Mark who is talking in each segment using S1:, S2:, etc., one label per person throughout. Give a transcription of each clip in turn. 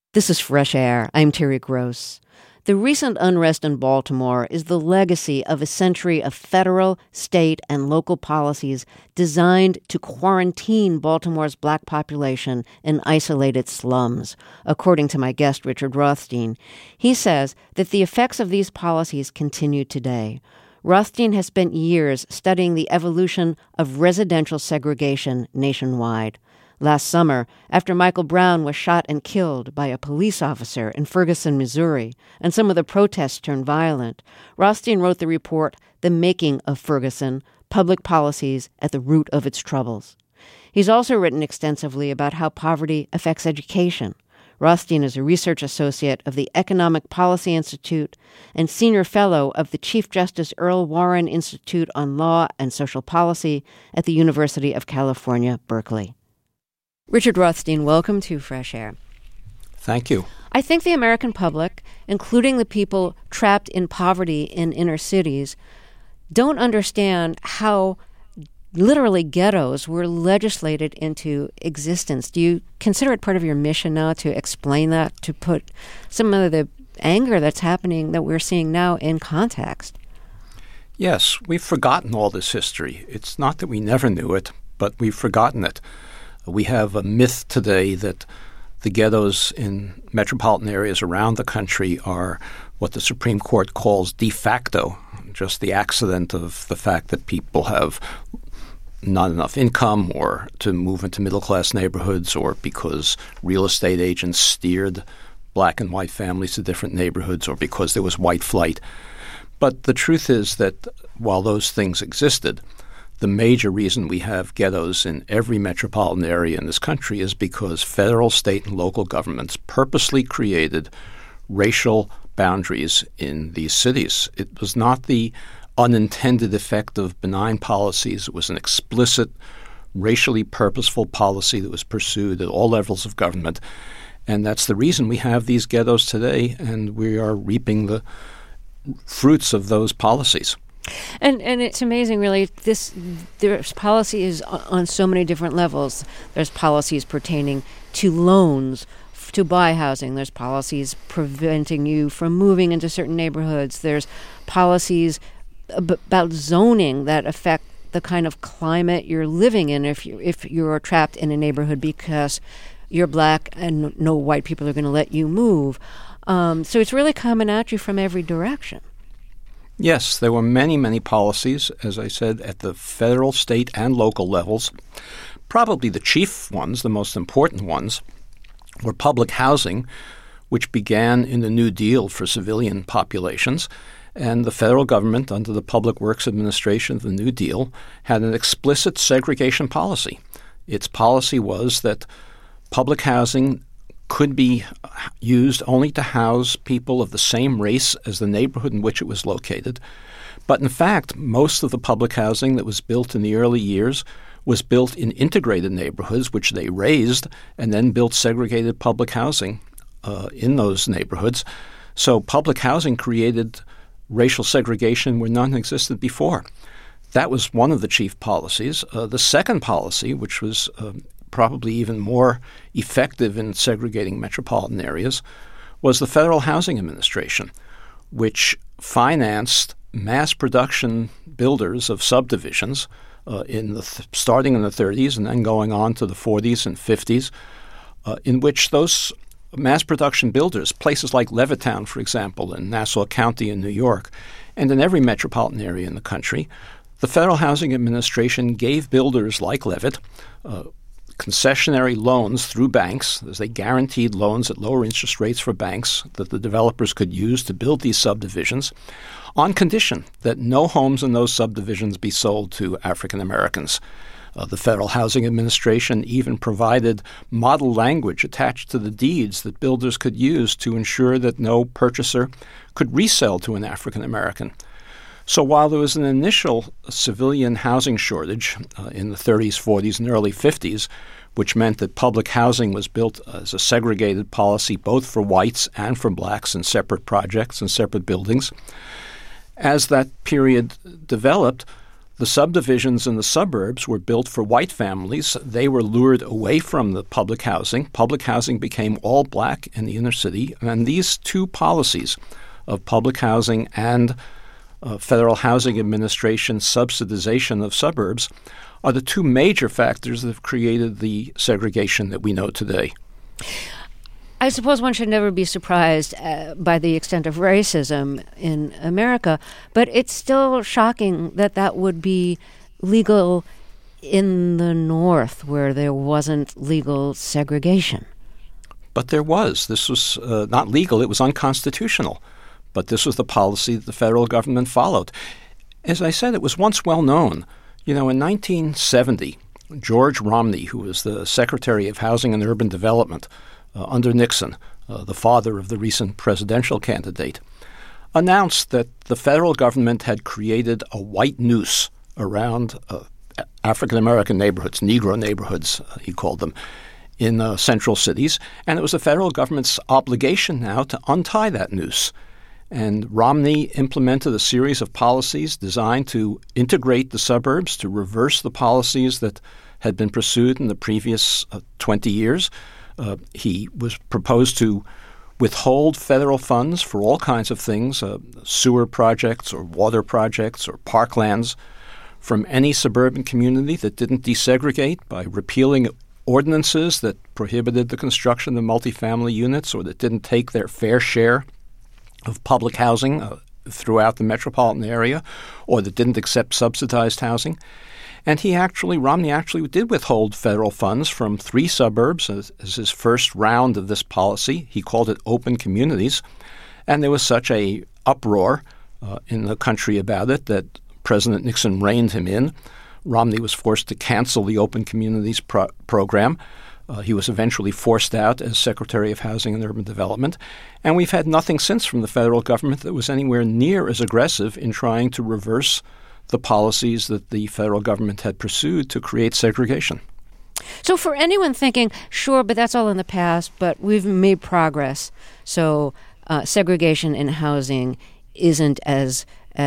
S1: This is Fresh Air. I'm Terry Gross. The recent unrest in Baltimore is the legacy of a century of federal, state, and local policies designed to quarantine Baltimore's black population in isolated slums, according to my guest, Richard Rothstein. He says that the effects of these policies continue today. Rothstein has spent years studying the evolution of residential segregation nationwide. Last summer, after Michael Brown was shot and killed by a police officer in Ferguson, Missouri, and some of the protests turned violent, Rothstein wrote the report, The Making of Ferguson, Public Policies at the Root of Its Troubles. He's also written extensively about how poverty affects education. Rothstein is a research associate of the Economic Policy Institute and senior fellow of the Chief Justice Earl Warren Institute on Law and Social Policy at the University of California, Berkeley. Richard Rothstein, welcome to Fresh Air.
S2: Thank you.
S1: I think the American public, including the people trapped in poverty in inner cities, don't understand how literally ghettos were legislated into existence. Do you consider it part of your mission now to explain that, to put some of the anger that's happening that we're seeing now in context?
S2: Yes, we've forgotten all this history. It's not that we never knew it, but we've forgotten it. We have a myth today that the ghettos in metropolitan areas around the country are what the Supreme Court calls de facto, just the accident of the fact that people have not enough income or to move into middle-class neighborhoods, or because real estate agents steered black and white families to different neighborhoods, or because there was white flight. But the truth is that while those things existed, the major reason we have ghettos in every metropolitan area in this country is because federal, state, and local governments purposely created racial boundaries in these cities. It was not the unintended effect of benign policies. It was an explicit, racially purposeful policy that was pursued at all levels of government. And that's the reason we have these ghettos today, and we are reaping the fruits of those policies.
S1: And it's amazing, really. There's policies on so many different levels. There's policies pertaining to loans to buy housing. There's policies preventing you from moving into certain neighborhoods. There's policies about zoning that affect the kind of climate you're living in if you're trapped in a neighborhood because you're black and no white people are going to let you move. So it's really coming at you from every direction.
S2: Yes, there were many, many policies, as I said, at the federal, state, and local levels. Probably the chief ones, the most important ones, were public housing, which began in the New Deal for civilian populations. And the federal government, under the Public Works Administration of the New Deal, had an explicit segregation policy. Its policy was that public housing could be used only to house people of the same race as the neighborhood in which it was located. But in fact, most of the public housing that was built in the early years was built in integrated neighborhoods, which they raised, and then built segregated public housing in those neighborhoods. So public housing created racial segregation where none existed before. That was one of the chief policies. The second policy, which was probably even more effective in segregating metropolitan areas, was the Federal Housing Administration, which financed mass production builders of subdivisions starting in the 30s and then going on to the 40s and 50s, in which those mass production builders, places like Levittown, for example, in Nassau County in New York, and in every metropolitan area in the country, the Federal Housing Administration gave builders like Levitt concessionary loans through banks, as they guaranteed loans at lower interest rates for banks that the developers could use to build these subdivisions, on condition that no homes in those subdivisions be sold to African Americans. The Federal Housing Administration even provided model language attached to the deeds that builders could use to ensure that no purchaser could resell to an African American. So while there was an initial civilian housing shortage in the 30s, 40s, and early 50s, which meant that public housing was built as a segregated policy both for whites and for blacks in separate projects and separate buildings, as that period developed, The subdivisions in the suburbs were built for white families. They were lured away from the public housing. Public housing became all black in the inner city. And these two policies of public housing and Federal Housing Administration subsidization of suburbs are the two major factors that have created the segregation that we know today.
S1: I suppose one should never be surprised by the extent of racism in America, but it's still shocking that that would be legal in the North, where there wasn't legal segregation.
S2: But there was. This was not legal. It was unconstitutional. But this was the policy that the federal government followed. As I said, it was once well known. You know, in 1970, George Romney, who was the Secretary of Housing and Urban Development under Nixon, the father of the recent presidential candidate, announced that the federal government had created a white noose around African-American neighborhoods, Negro neighborhoods, he called them, in central cities. And it was the federal government's obligation now to untie that noose. And Romney implemented a series of policies designed to integrate the suburbs, to reverse the policies that had been pursued in the previous 20 years. He was proposed to withhold federal funds for all kinds of things, sewer projects or water projects or parklands, from any suburban community that didn't desegregate by repealing ordinances that prohibited the construction of multifamily units or that didn't take their fair share of public housing throughout the metropolitan area, or that didn't accept subsidized housing. And Romney actually did withhold federal funds from 3 suburbs as his first round of this policy. He called it open communities. And there was such a uproar in the country about it that President Nixon reined him in. Romney was forced to cancel the open communities program. He was eventually forced out as Secretary of Housing and Urban Development. And we've had nothing since from the federal government that was anywhere near as aggressive in trying to reverse the policies that the federal government had pursued to create segregation.
S1: So for anyone thinking, sure, but that's all in the past, but we've made progress, so segregation in housing isn't as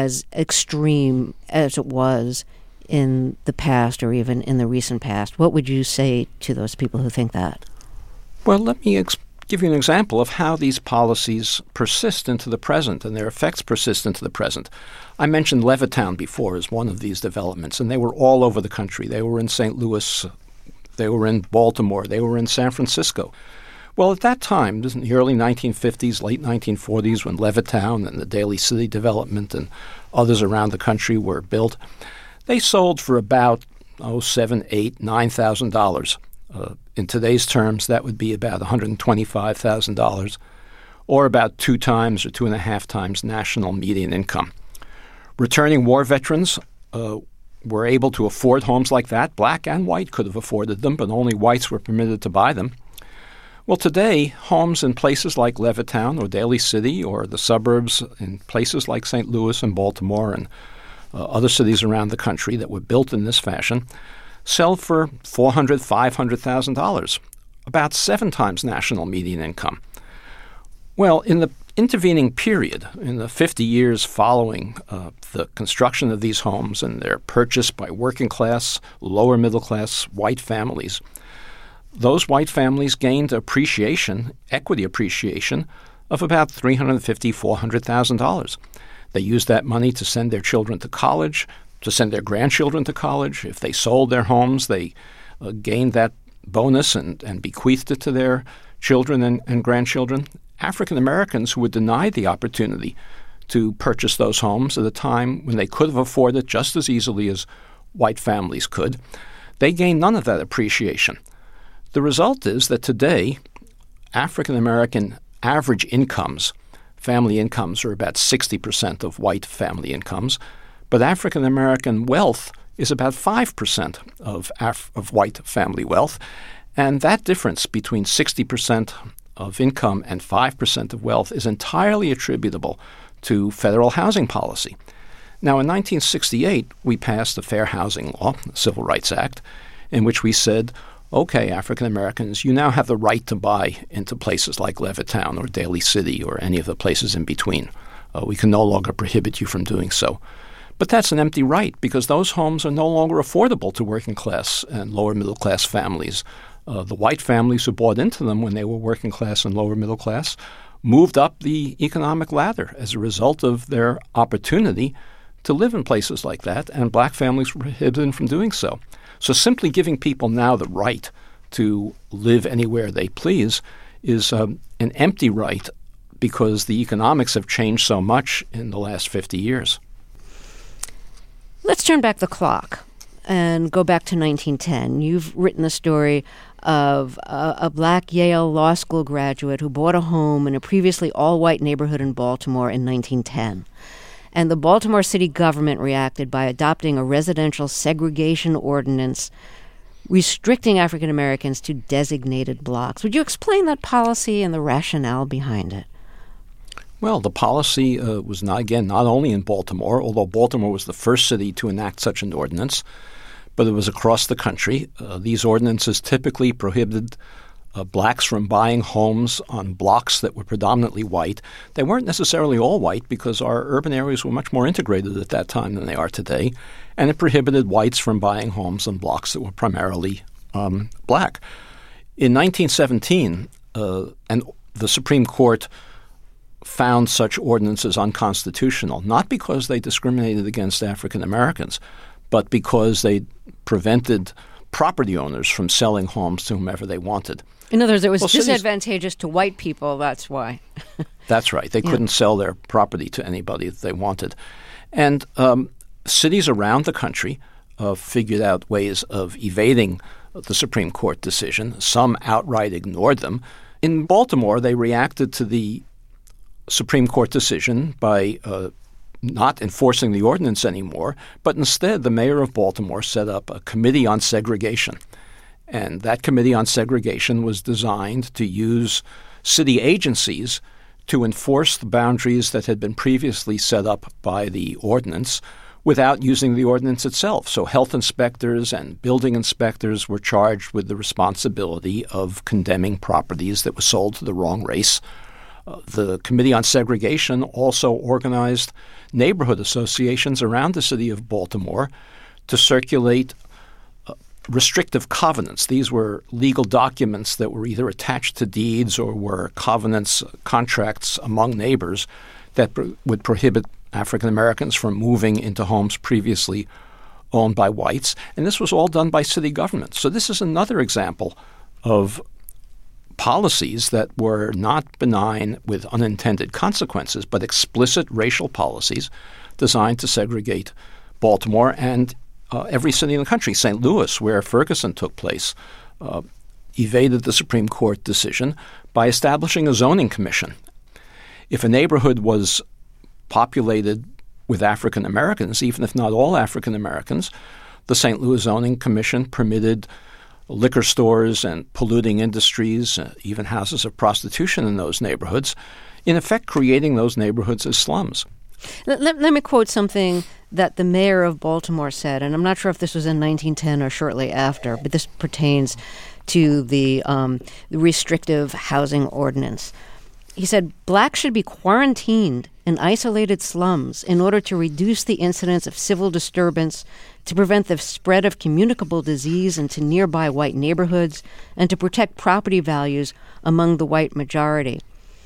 S1: extreme as it was in the past or even in the recent past, what would you say to those people who think that?
S2: Well, let me give you an example of how these policies persist into the present and their effects persist into the present. I mentioned Levittown before as one of these developments, and they were all over the country. They were in St. Louis, they were in Baltimore, they were in San Francisco. Well, at that time, in the early 1950s, late 1940s, when Levittown and the Daly City development and others around the country were built, they sold for about $7,000, $8,000, $9,000. In today's terms, that would be about $125,000, or about 2 times or 2.5 times national median income. Returning war veterans were able to afford homes like that. Black and white could have afforded them, but only whites were permitted to buy them. Well, today, homes in places like Levittown or Daly City or the suburbs in places like St. Louis and Baltimore and other cities around the country that were built in this fashion sell for $400,000, $500,000, about 7 times national median income. Well, in the intervening period, in the 50 years following the construction of these homes and their purchase by working class, lower middle class white families, those white families gained equity appreciation of about $350,000, $400,000. They used that money to send their children to college, to send their grandchildren to college. If they sold their homes, they gained that bonus and bequeathed it to their children and grandchildren. African Americans who were denied the opportunity to purchase those homes at a time when they could have afforded it just as easily as white families could, they gained none of that appreciation. The result is that today, African American average incomes, family incomes, are about 60% of white family incomes, but African American wealth is about 5% of white family wealth. And that difference between 60% of income and 5% of wealth is entirely attributable to federal housing policy. Now, in 1968, we passed the Fair Housing Law, the Civil Rights Act, in which we said, okay, African Americans, you now have the right to buy into places like Levittown or Daly City or any of the places in between. We can no longer prohibit you from doing so. But that's an empty right because those homes are no longer affordable to working class and lower middle class families. The white families who bought into them when they were working class and lower middle class moved up the economic ladder as a result of their opportunity to live in places like that, and black families were prohibited from doing so. So simply giving people now the right to live anywhere they please is an empty right because the economics have changed so much in the last 50 years.
S1: Let's turn back the clock and go back to 1910. You've written the story of a black Yale Law School graduate who bought a home in a previously all-white neighborhood in Baltimore in 1910. And the Baltimore city government reacted by adopting a residential segregation ordinance restricting African Americans to designated blocks. Would you explain that policy and the rationale behind it?
S2: Well, the policy was not only in Baltimore, although Baltimore was the first city to enact such an ordinance, but it was across the country. These ordinances typically prohibited blacks from buying homes on blocks that were predominantly white. They weren't necessarily all white because our urban areas were much more integrated at that time than they are today, and it prohibited whites from buying homes on blocks that were primarily black. In 1917, and the Supreme Court found such ordinances unconstitutional, not because they discriminated against African Americans, but because they prevented property owners from selling homes to whomever they wanted.
S1: In other words, it was disadvantageous to white people, that's why.
S2: That's right. They couldn't sell their property to anybody that they wanted. And cities around the country figured out ways of evading the Supreme Court decision. Some outright ignored them. In Baltimore, they reacted to the Supreme Court decision by not enforcing the ordinance anymore, but instead the mayor of Baltimore set up a committee on segregation. And that committee on segregation was designed to use city agencies to enforce the boundaries that had been previously set up by the ordinance without using the ordinance itself. So health inspectors and building inspectors were charged with the responsibility of condemning properties that were sold to the wrong race. The Committee on Segregation also organized neighborhood associations around the city of Baltimore to circulate restrictive covenants. These were legal documents that were either attached to deeds or were covenants, contracts among neighbors that would prohibit African Americans from moving into homes previously owned by whites. And this was all done by city government. So this is another example of policies that were not benign with unintended consequences, but explicit racial policies designed to segregate Baltimore and every city in the country. St. Louis, where Ferguson took place, evaded the Supreme Court decision by establishing a zoning commission. If a neighborhood was populated with African Americans, even if not all African Americans, the St. Louis Zoning Commission permitted liquor stores and polluting industries, even houses of prostitution in those neighborhoods, in effect creating those neighborhoods as slums.
S1: Let me quote something that the mayor of Baltimore said, and I'm not sure if this was in 1910 or shortly after, but this pertains to the restrictive housing ordinance. He said, "Blacks should be quarantined in isolated slums in order to reduce the incidence of civil disturbance, to prevent the spread of communicable disease into nearby white neighborhoods, and to protect property values among the white majority."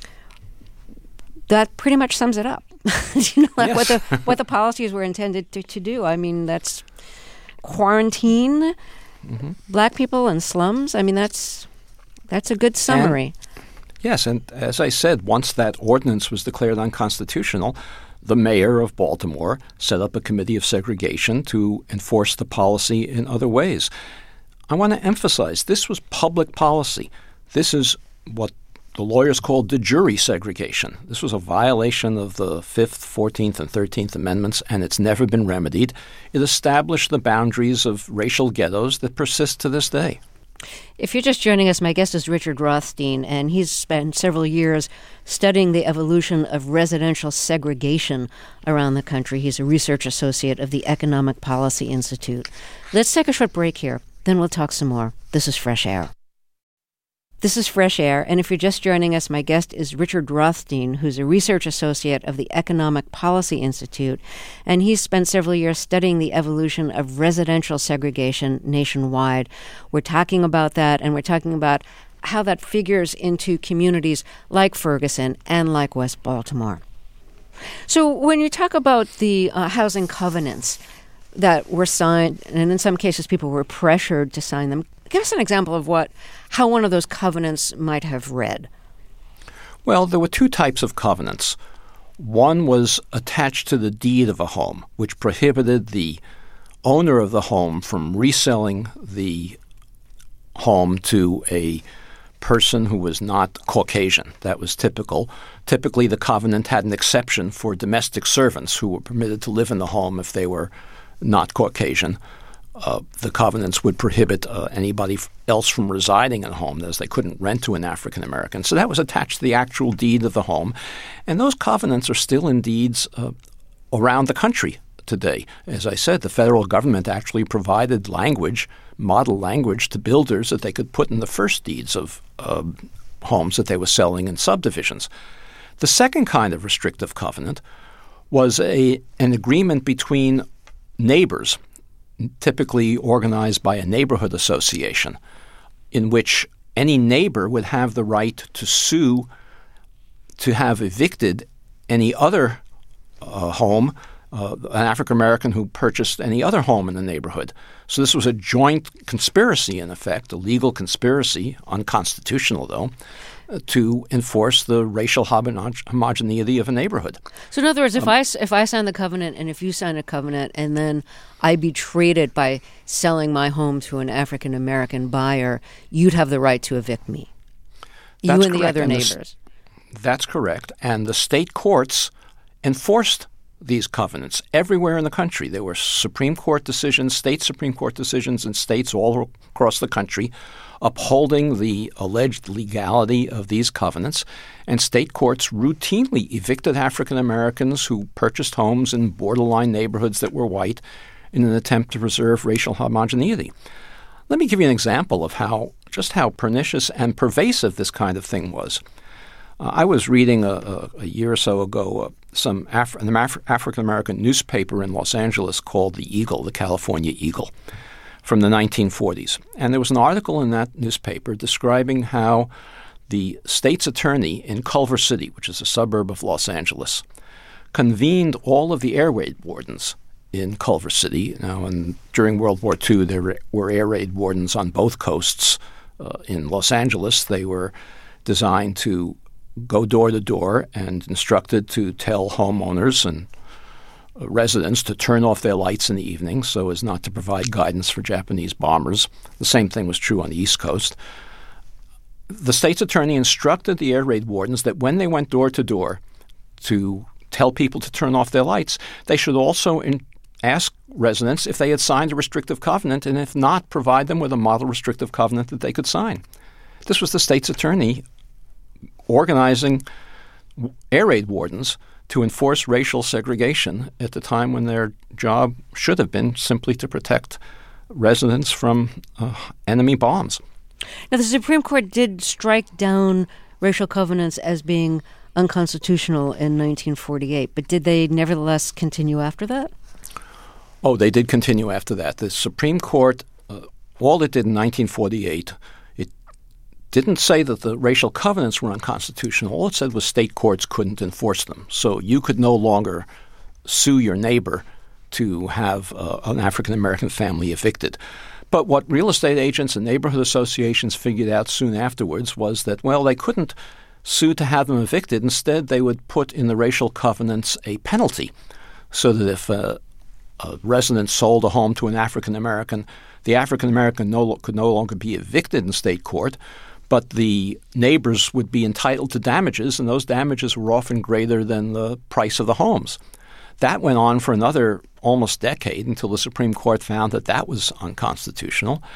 S1: That pretty much sums it up.
S2: Yes.
S1: what the policies were intended to do. I mean, that's quarantine black people in slums. I mean, that's a good summary.
S2: Yes, and as I said, once that ordinance was declared unconstitutional, the mayor of Baltimore set up a committee of segregation to enforce the policy in other ways. I want to emphasize this was public policy. This is what the lawyers called de jure segregation. This was a violation of the 5th, 14th, and 13th Amendments, and it's never been remedied. It established the boundaries of racial ghettos that persist to this day.
S1: If you're just joining us, my guest is Richard Rothstein, and he's spent several years studying the evolution of residential segregation around the country. He's a research associate of the Economic Policy Institute. Let's take a short break here, then we'll talk some more. This is Fresh Air. This is Fresh Air, and if you're just joining us, my guest is Richard Rothstein, who's a research associate of the Economic Policy Institute, and he's spent several years studying the evolution of residential segregation nationwide. We're talking about that, and we're talking about how that figures into communities like Ferguson and like West Baltimore. So when you talk about the housing covenants that were signed, and in some cases people were pressured to sign them, give us an example of how one of those covenants might have read.
S2: Well, there were two types of covenants. One was attached to the deed of a home, which prohibited the owner of the home from reselling the home to a person who was not Caucasian. That was typical. Typically, the covenant had an exception for domestic servants who were permitted to live in the home if they were not Caucasian. The covenants would prohibit anybody else from residing in a home, as they couldn't rent to an African American. So that was attached to the actual deed of the home. And those covenants are still in deeds around the country today. As I said, the federal government actually provided model language to builders that they could put in the first deeds of homes that they were selling in subdivisions. The second kind of restrictive covenant was an agreement between neighbors, typically organized by a neighborhood association, in which any neighbor would have the right to sue to have evicted any other home, an African American who purchased any other home in the neighborhood. So this was a joint conspiracy, in effect, a legal conspiracy, unconstitutional though, to enforce the racial homogeneity of a neighborhood.
S1: So in other words, if I sign the covenant and if you sign a covenant and then I betrayed it by selling my home to an African American buyer, you'd have the right to evict me.
S2: That's
S1: you and
S2: correct.
S1: The other neighbors.
S2: That's correct. And the state courts enforced these covenants everywhere in the country. There were Supreme Court decisions, state Supreme Court decisions in states all across the country upholding the alleged legality of these covenants, and state courts routinely evicted African Americans who purchased homes in borderline neighborhoods that were white in an attempt to preserve racial homogeneity. Let me give you an example of how pernicious and pervasive this kind of thing was. I was reading a year or so ago an African-American newspaper in Los Angeles called The Eagle, the California Eagle, from the 1940s. And there was an article in that newspaper describing how the state's attorney in Culver City, which is a suburb of Los Angeles, convened all of the air raid wardens in Culver City. Now, during World War II, there were air raid wardens on both coasts. In Los Angeles, they were designed to go door to door and instructed to tell homeowners and residents to turn off their lights in the evening so as not to provide guidance for Japanese bombers. The same thing was true on the East Coast. The state's attorney instructed the air raid wardens that when they went door to door to tell people to turn off their lights, they should also ask residents if they had signed a restrictive covenant, and if not, provide them with a model restrictive covenant that they could sign. This was the state's attorney organizing air raid wardens to enforce racial segregation at the time when their job should have been simply to protect residents from enemy bombs.
S1: Now, the Supreme Court did strike down racial covenants as being unconstitutional in 1948, but did they nevertheless continue after that?
S2: Oh, they did continue after that. The Supreme Court, all it did in 1948, didn't say that the racial covenants were unconstitutional. All it said was state courts couldn't enforce them. So you could no longer sue your neighbor to have an African-American family evicted. But what real estate agents and neighborhood associations figured out soon afterwards was that, well, they couldn't sue to have them evicted. Instead, they would put in the racial covenants a penalty so that if a resident sold a home to an African-American, the African-American could no longer be evicted in state court, but the neighbors would be entitled to damages, and those damages were often greater than the price of the homes. That went on for another almost decade until the Supreme Court found that that was unconstitutional.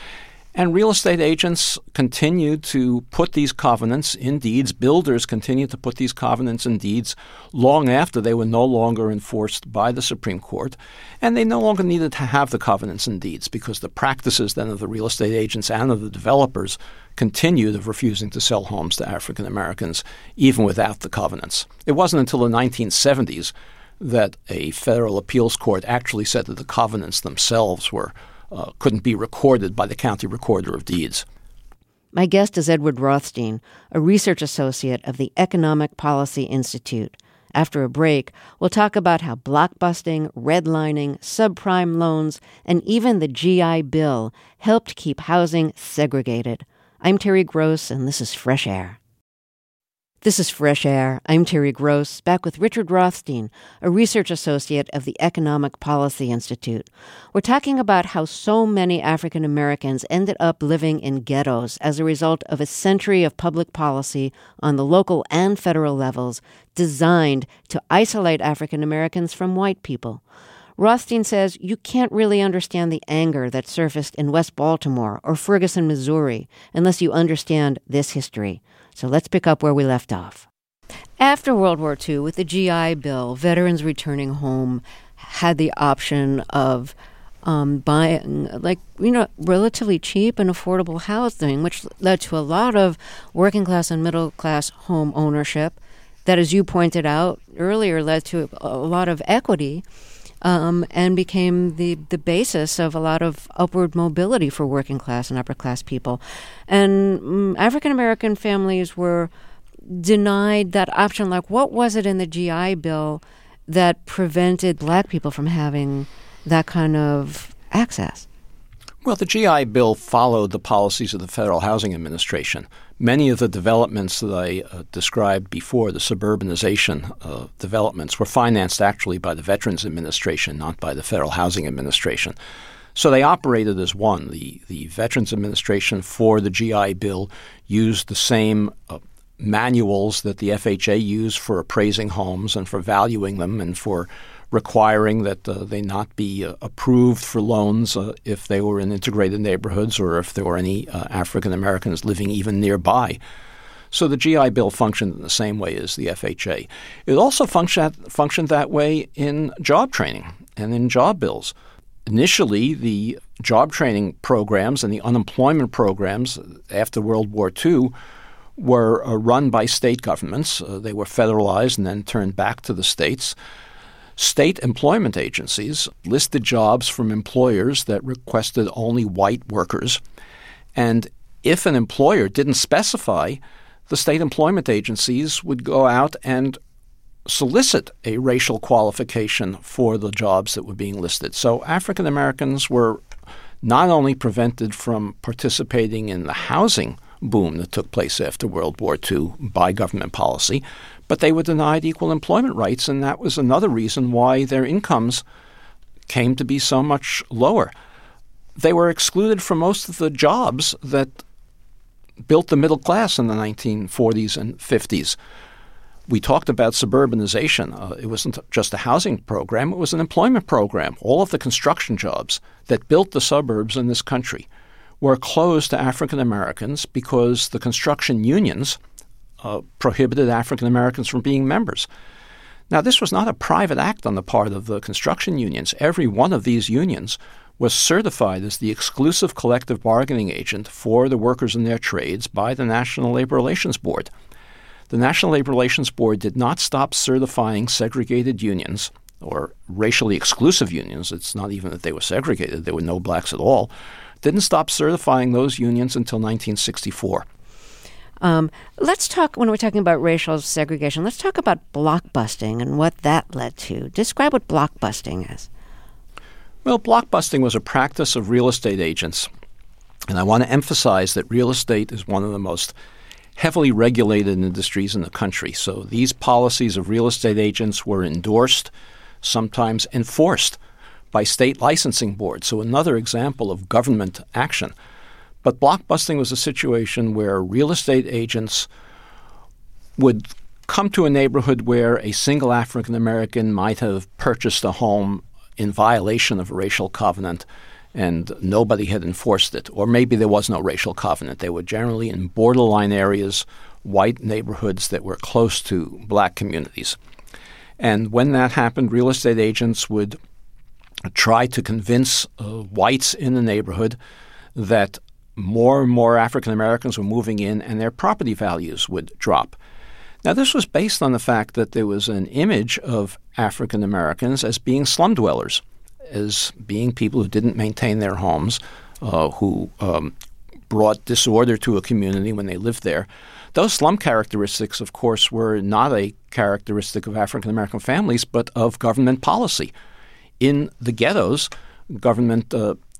S2: And real estate agents continued to put these covenants in deeds. Builders continued to put these covenants in deeds long after they were no longer enforced by the Supreme Court. And they no longer needed to have the covenants in deeds because the practices then of the real estate agents and of the developers continued of refusing to sell homes to African Americans even without the covenants. It wasn't until the 1970s that a federal appeals court actually said that the covenants themselves couldn't be recorded by the county recorder of deeds.
S1: My guest is Edward Rothstein, a research associate of the Economic Policy Institute. After a break, we'll talk about how blockbusting, redlining, subprime loans, and even the GI Bill helped keep housing segregated. I'm Terry Gross, and this is Fresh Air. This is Fresh Air. I'm Terry Gross, back with Richard Rothstein, a research associate of the Economic Policy Institute. We're talking about how so many African Americans ended up living in ghettos as a result of a century of public policy on the local and federal levels designed to isolate African Americans from white people. Rothstein says you can't really understand the anger that surfaced in West Baltimore or Ferguson, Missouri, unless you understand this history. So let's pick up where we left off. After World War II, with the GI Bill, veterans returning home had the option of buying, relatively cheap and affordable housing, which led to a lot of working class and middle class home ownership that, as you pointed out earlier, led to a lot of equity and became the basis of a lot of upward mobility for working class and upper class people. And African American families were denied that option. Like, what was it in the GI Bill that prevented black people from having that kind of access?
S2: Well, the GI Bill followed the policies of the Federal Housing Administration. Many of the developments that I described before, the suburbanization developments, were financed actually by the Veterans Administration, not by the Federal Housing Administration. So they operated as one. The Veterans Administration for the GI Bill used the same manuals that the FHA used for appraising homes and for valuing them and for requiring that they not be approved for loans if they were in integrated neighborhoods or if there were any African Americans living even nearby. So the GI Bill functioned in the same way as the FHA. It also functioned that way in job training and in job bills. Initially, the job training programs and the unemployment programs after World War II were run by state governments. They were federalized and then turned back to the states. State employment agencies listed jobs from employers that requested only white workers. And if an employer didn't specify, the state employment agencies would go out and solicit a racial qualification for the jobs that were being listed. So African Americans were not only prevented from participating in the housing boom that took place after World War II by government policy, but they were denied equal employment rights, and that was another reason why their incomes came to be so much lower. They were excluded from most of the jobs that built the middle class in the 1940s and 50s. We talked about suburbanization. It wasn't just a housing program, it was an employment program. All of the construction jobs that built the suburbs in this country were closed to African Americans because the construction unions prohibited African Americans from being members. Now, this was not a private act on the part of the construction unions. Every one of these unions was certified as the exclusive collective bargaining agent for the workers in their trades by the National Labor Relations Board. The National Labor Relations Board did not stop certifying segregated unions or racially exclusive unions. It's not even that they were segregated. There were no blacks at all. Didn't stop certifying those unions until 1964.
S1: Let's talk, when we're talking about racial segregation, let's talk about blockbusting and what that led to. Describe what blockbusting is.
S2: Well, blockbusting was a practice of real estate agents. And I want to emphasize that real estate is one of the most heavily regulated industries in the country. So these policies of real estate agents were endorsed, sometimes enforced by state licensing boards. So another example of government action. But blockbusting was a situation where real estate agents would come to a neighborhood where a single African American might have purchased a home in violation of a racial covenant and nobody had enforced it. Or maybe there was no racial covenant. They were generally in borderline areas, white neighborhoods that were close to black communities. And when that happened, real estate agents would try to convince whites in the neighborhood that more and more African Americans were moving in and their property values would drop. Now, this was based on the fact that there was an image of African Americans as being slum dwellers, as being people who didn't maintain their homes, who brought disorder to a community when they lived there. Those slum characteristics, of course, were not a characteristic of African American families, but of government policy. In the ghettos, government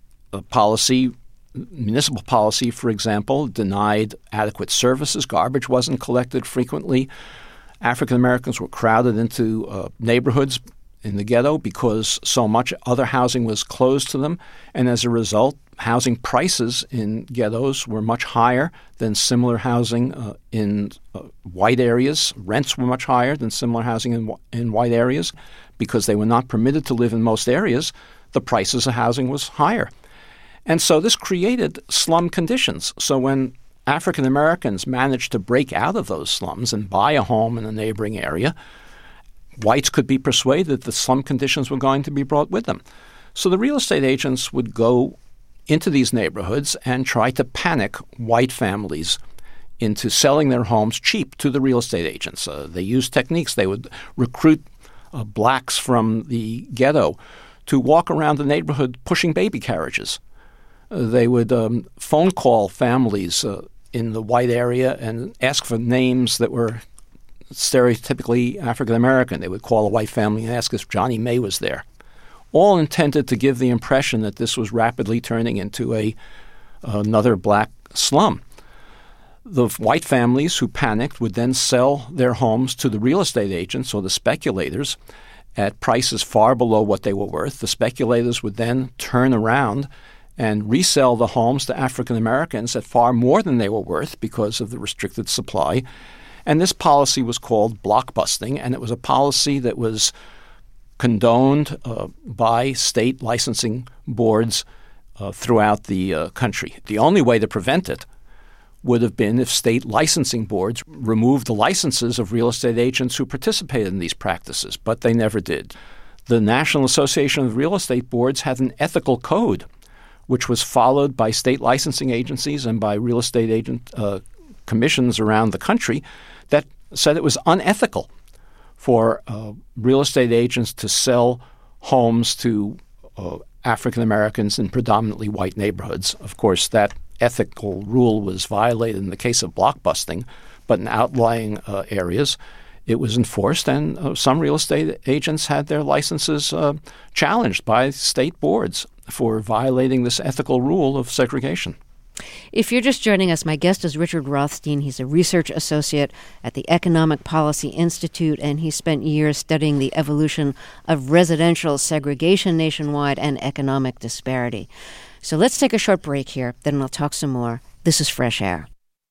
S2: policy, municipal policy, for example, denied adequate services. Garbage wasn't collected frequently. African Americans were crowded into neighborhoods in the ghetto because so much other housing was closed to them. And as a result, housing prices in ghettos were much higher than similar housing in white areas. Rents were much higher than similar housing in white areas. Because they were not permitted to live in most areas, the prices of housing was higher. And so this created slum conditions. So when African Americans managed to break out of those slums and buy a home in a neighboring area, whites could be persuaded that slum conditions were going to be brought with them. So the real estate agents would go into these neighborhoods and try to panic white families into selling their homes cheap to the real estate agents. They used techniques. They would recruit blacks from the ghetto to walk around the neighborhood pushing baby carriages. They would phone call families in the white area and ask for names that were stereotypically African American. They would call a white family and ask if Johnny May was there, all intended to give the impression that this was rapidly turning into another black slum. The white families who panicked would then sell their homes to the real estate agents or the speculators at prices far below what they were worth. The speculators would then turn around and resell the homes to African Americans at far more than they were worth because of the restricted supply. And this policy was called blockbusting, and it was a policy that was condoned by state licensing boards throughout the country. The only way to prevent it would have been if state licensing boards removed the licenses of real estate agents who participated in these practices, but they never did. The National Association of Real Estate Boards had an ethical code, which was followed by state licensing agencies and by real estate agent commissions around the country, that said it was unethical for real estate agents to sell homes to African Americans in predominantly white neighborhoods. Of course, that ethical rule was violated in the case of blockbusting, but in outlying areas it was enforced, and some real estate agents had their licenses challenged by state boards for violating this ethical rule of segregation.
S1: If you're just joining us, my guest is Richard Rothstein. He's a research associate at the Economic Policy Institute, and he spent years studying the evolution of residential segregation nationwide and economic disparity. So let's take a short break here, then we'll talk some more. This is Fresh Air.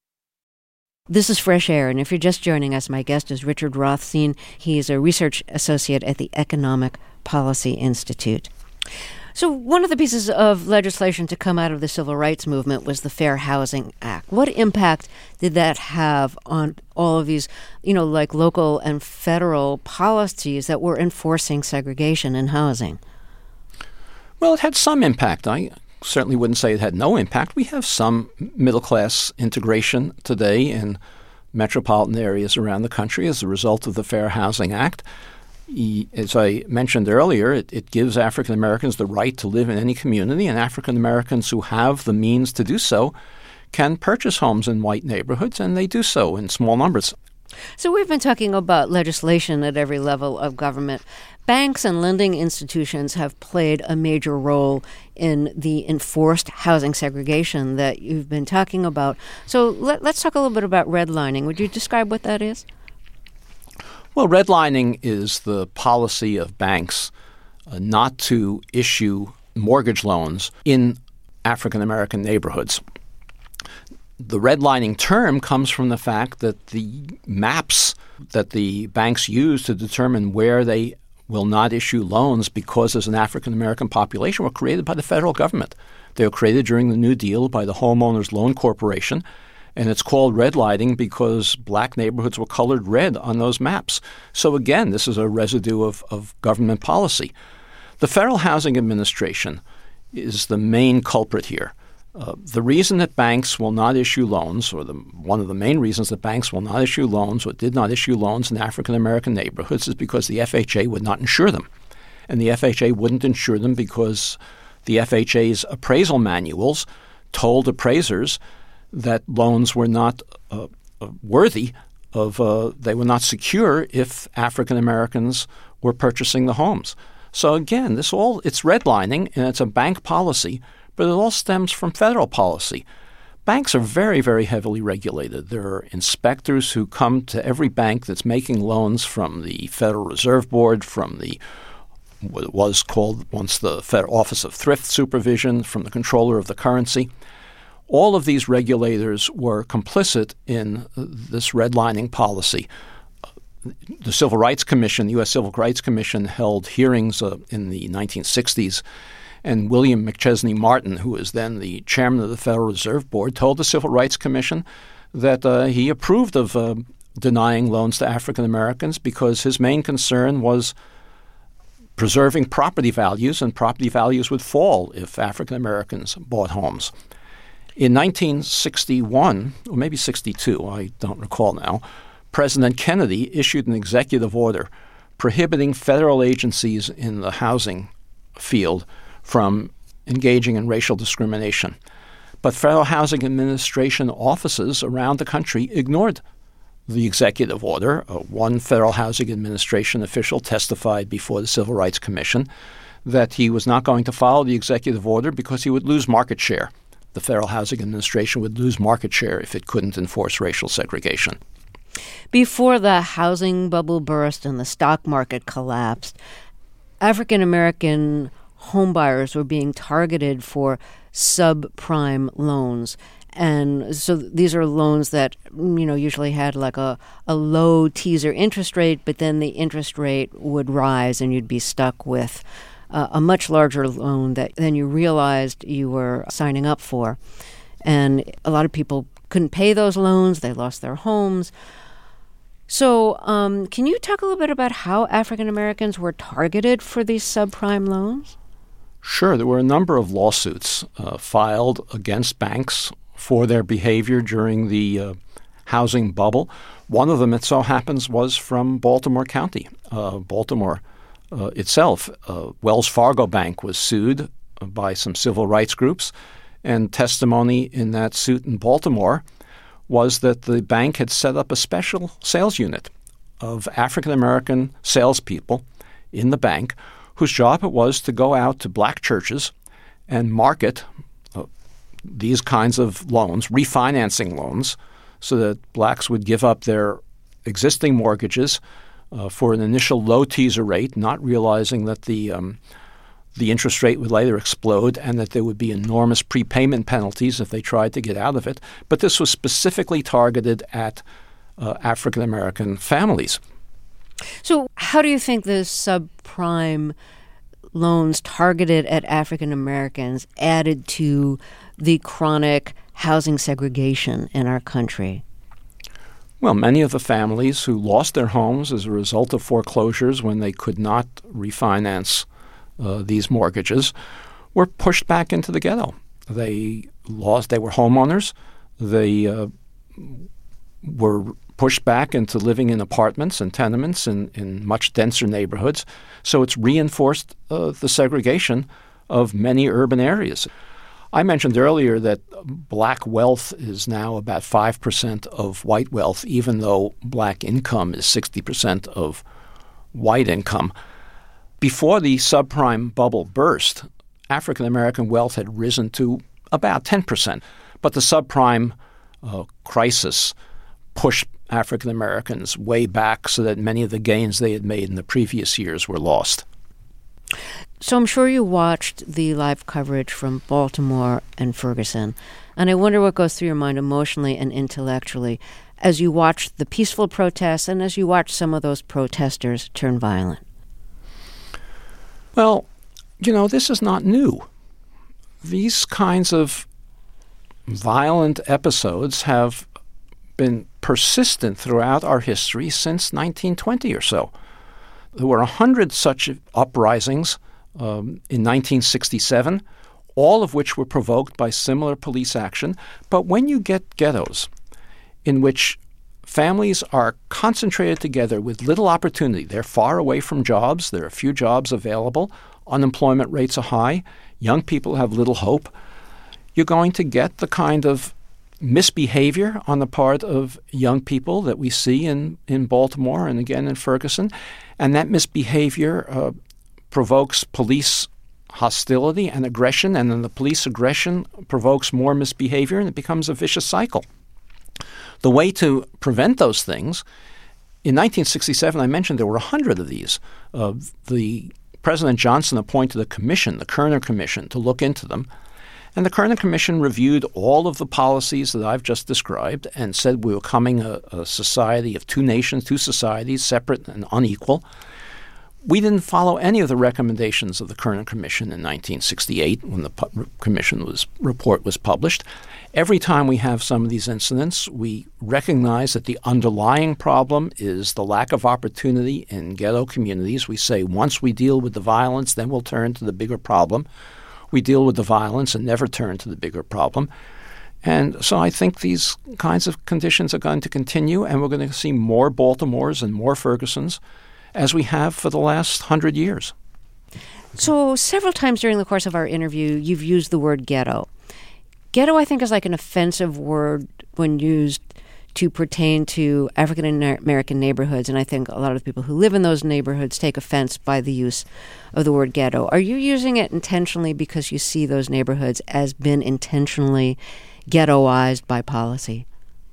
S1: This is Fresh Air, and if you're just joining us, my guest is Richard Rothstein. He is a research associate at the Economic Policy Institute. So one of the pieces of legislation to come out of the civil rights movement was the Fair Housing Act. What impact did that have on all of these, like local and federal policies that were enforcing segregation in housing?
S2: Well, it had some impact. I certainly wouldn't say it had no impact. We have some middle-class integration today in metropolitan areas around the country as a result of the Fair Housing Act. As I mentioned earlier, it gives African Americans the right to live in any community, and African Americans who have the means to do so can purchase homes in white neighborhoods, and they do so in small numbers.
S1: So we've been talking about legislation at every level of government. Banks and lending institutions have played a major role in the enforced housing segregation that you've been talking about. So let's talk a little bit about redlining. Would you describe what that is?
S2: Well, redlining is the policy of banks not to issue mortgage loans in African American neighborhoods. The redlining term comes from the fact that the maps that the banks use to determine where they will not issue loans because there's an African-American population were created by the federal government. They were created during the New Deal by the Homeowners Loan Corporation, and it's called redlining because black neighborhoods were colored red on those maps. So again, this is a residue of government policy. The Federal Housing Administration is the main culprit here. The reason that banks will not issue loans, or one of the main reasons that banks will not issue loans or did not issue loans in African-American neighborhoods is because the FHA would not insure them. And the FHA wouldn't insure them because the FHA's appraisal manuals told appraisers that loans were not worthy of, they were not secure if African-Americans were purchasing the homes. So again, it's redlining and it's a bank policy, but it all stems from federal policy. Banks are very, very heavily regulated. There are inspectors who come to every bank that's making loans from the Federal Reserve Board, from what was called once the Federal Office of Thrift Supervision, from the Controller of the Currency. All of these regulators were complicit in this redlining policy. The Civil Rights Commission, the U.S. Civil Rights Commission, held hearings in the 1960s, and William McChesney Martin, who was then the chairman of the Federal Reserve Board, told the Civil Rights Commission that he approved of denying loans to African Americans because his main concern was preserving property values, and property values would fall if African Americans bought homes. In 1961, or maybe 62, I don't recall now, President Kennedy issued an executive order prohibiting federal agencies in the housing field from engaging in racial discrimination. But Federal Housing Administration offices around the country ignored the executive order. One Federal Housing Administration official testified before the Civil Rights Commission that he was not going to follow the executive order because he would lose market share. The Federal Housing Administration would lose market share if it couldn't enforce racial segregation.
S1: Before the housing bubble burst and the stock market collapsed, African American homebuyers were being targeted for subprime loans. And so these are loans that, usually had like a low teaser interest rate, but then the interest rate would rise and you'd be stuck with a much larger loan than you realized you were signing up for. And a lot of people couldn't pay those loans. They lost their homes. So can you talk a little bit about how African Americans were targeted for these subprime loans?
S2: Sure. There were a number of lawsuits filed against banks for their behavior during the housing bubble. One of them, it so happens, was from Baltimore County. Baltimore itself, Wells Fargo Bank was sued by some civil rights groups, and testimony in that suit in Baltimore was that the bank had set up a special sales unit of African-American salespeople in the bank whose job it was to go out to black churches and market these kinds of loans, refinancing loans, so that blacks would give up their existing mortgages for an initial low teaser rate, not realizing that the interest rate would later explode and that there would be enormous prepayment penalties if they tried to get out of it. But this was specifically targeted at African-American families.
S1: So how do you think the subprime loans targeted at African Americans added to the chronic housing segregation in our country?
S2: Well, many of the families who lost their homes as a result of foreclosures when they could not refinance these mortgages were pushed back into the ghetto. They were homeowners. They were pushed back into living in apartments and tenements in much denser neighborhoods. So it's reinforced the segregation of many urban areas. I mentioned earlier that black wealth is now about 5% of white wealth, even though black income is 60% of white income. Before the subprime bubble burst, African-American wealth had risen to about 10%. But the subprime crisis pushed African-Americans way back so that many of the gains they had made in the previous years were lost.
S1: So I'm sure you watched the live coverage from Baltimore and Ferguson, and I wonder what goes through your mind emotionally and intellectually as you watched the peaceful protests and as you watched some of those protesters turn violent.
S2: Well, this is not new. These kinds of violent episodes have been persistent throughout our history since 1920 or so. There were 100 such uprisings in 1967, all of which were provoked by similar police action. But when you get ghettos in which families are concentrated together with little opportunity, they're far away from jobs, there are few jobs available, unemployment rates are high, young people have little hope, you're going to get the kind of misbehavior on the part of young people that we see in Baltimore and again in Ferguson. And that misbehavior provokes police hostility and aggression, and then the police aggression provokes more misbehavior, and it becomes a vicious cycle. The way to prevent those things, in 1967, I mentioned there were 100 of these. The President Johnson appointed a commission, the Kerner Commission, to look into them. And the Kerner Commission reviewed all of the policies that I've just described and said we were becoming a society of two nations, two societies, separate and unequal. We didn't follow any of the recommendations of the Kerner Commission in 1968 when the report was published. Every time we have some of these incidents, we recognize that the underlying problem is the lack of opportunity in ghetto communities. We say once we deal with the violence, then we'll turn to the bigger problem. We deal with the violence and never turn to the bigger problem. And so I think these kinds of conditions are going to continue, and we're going to see more Baltimores and more Fergusons as we have for the last 100 years.
S1: So several times during the course of our interview, you've used the word ghetto. Ghetto, I think, is like an offensive word when used to pertain to African-American neighborhoods, and I think a lot of the people who live in those neighborhoods take offense by the use of the word ghetto. Are you using it intentionally because you see those neighborhoods as been intentionally ghettoized by policy?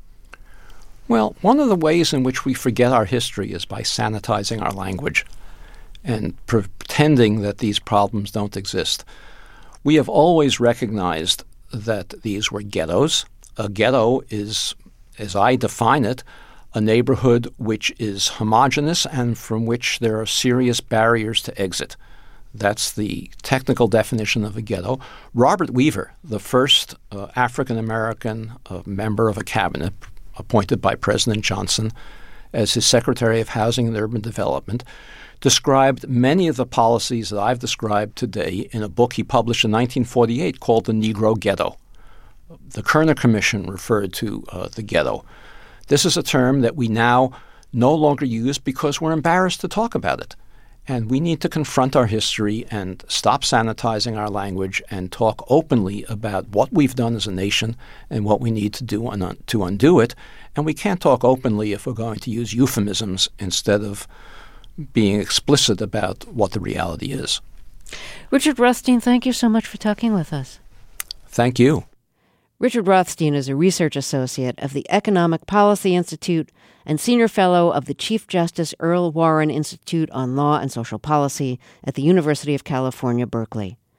S2: Well, one of the ways in which we forget our history is by sanitizing our language and pretending that these problems don't exist. We have always recognized that these were ghettos. A ghetto is, as I define it, a neighborhood which is homogeneous and from which there are serious barriers to exit. That's the technical definition of a ghetto. Robert Weaver, the first African-American member of a cabinet appointed by President Johnson as his Secretary of Housing and Urban Development, described many of the policies that I've described today in a book he published in 1948 called The Negro Ghetto. The Kerner Commission referred to the ghetto. This is a term that we now no longer use because we're embarrassed to talk about it. And we need to confront our history and stop sanitizing our language and talk openly about what we've done as a nation and what we need to do to undo it. And we can't talk openly if we're going to use euphemisms instead of being explicit about what the reality is.
S1: Richard Rothstein, thank you so much for talking with us.
S2: Thank you.
S1: Richard Rothstein is a research associate of the Economic Policy Institute and senior fellow of the Chief Justice Earl Warren Institute on Law and Social Policy at the University of California, Berkeley.